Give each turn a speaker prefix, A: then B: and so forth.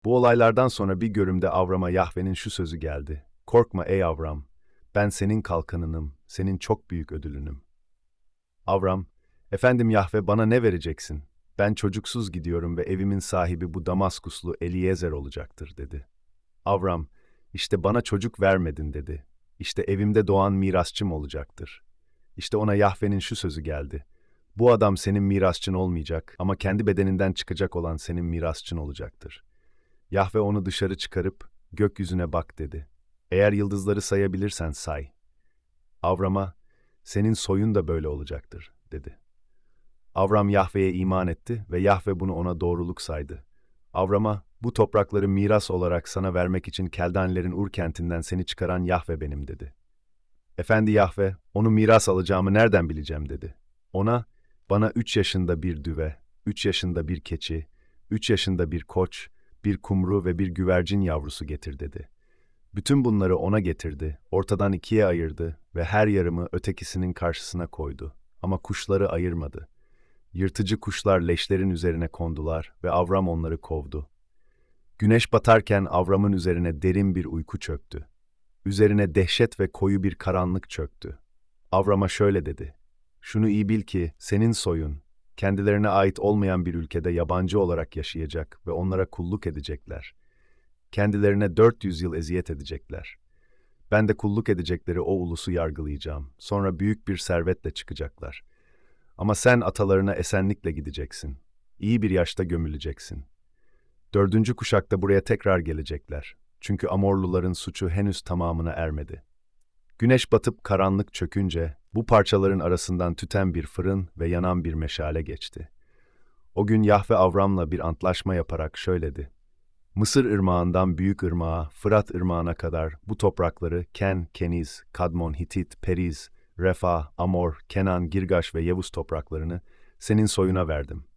A: Bu olaylardan sonra bir görümde Avram'a Yahve'nin şu sözü geldi. Korkma ey Avram, ben senin kalkanınım, senin çok büyük ödülünüm. Avram, efendim Yahve bana ne vereceksin? Ben çocuksuz gidiyorum ve evimin sahibi bu Damaskuslu Eliezer olacaktır dedi. Avram, işte bana çocuk vermedin dedi. İşte evimde doğan mirasçım olacaktır. İşte ona Yahve'nin şu sözü geldi. Bu adam senin mirasçın olmayacak ama kendi bedeninden çıkacak olan senin mirasçın olacaktır. Yahve onu dışarı çıkarıp gökyüzüne bak dedi. Eğer yıldızları sayabilirsen say. Avram'a senin soyun da böyle olacaktır dedi. Avram Yahve'ye iman etti ve Yahve bunu ona doğruluk saydı. Avram'a bu toprakları miras olarak sana vermek için Keldanlerin Ur kentinden seni çıkaran Yahve benim dedi. Efendi Yahve, onu miras alacağımı nereden bileceğim dedi. Ona, bana 3 yaşında bir düve, 3 yaşında bir keçi, 3 yaşında bir koç, bir kumru ve bir güvercin yavrusu getir dedi. Bütün bunları ona getirdi, ortadan ikiye ayırdı ve her yarımı ötekisinin karşısına koydu. Ama kuşları ayırmadı. Yırtıcı kuşlar leşlerin üzerine kondular ve Avram onları kovdu. Güneş batarken Avram'ın üzerine derin bir uyku çöktü. Üzerine dehşet ve koyu bir karanlık çöktü. Avram'a şöyle dedi. Şunu iyi bil ki senin soyun, kendilerine ait olmayan bir ülkede yabancı olarak yaşayacak ve onlara kulluk edecekler. Kendilerine 400 yıl eziyet edecekler. Ben de kulluk edecekleri o ulusu yargılayacağım. Sonra büyük bir servetle çıkacaklar. Ama sen atalarına esenlikle gideceksin. İyi bir yaşta gömüleceksin. 4. kuşakta buraya tekrar gelecekler. Çünkü Amorluların suçu henüz tamamına ermedi. Güneş batıp karanlık çökünce, bu parçaların arasından tüten bir fırın ve yanan bir meşale geçti. O gün Yahve Avram'la bir antlaşma yaparak şöyledi. Mısır ırmağından Büyük Irmağa, Fırat Irmağı'na kadar bu toprakları Ken, Keniz, Kadmon, Hitit, Periz, Refa, Amor, Kenan, Girgaş ve Yevus topraklarını senin soyuna verdim.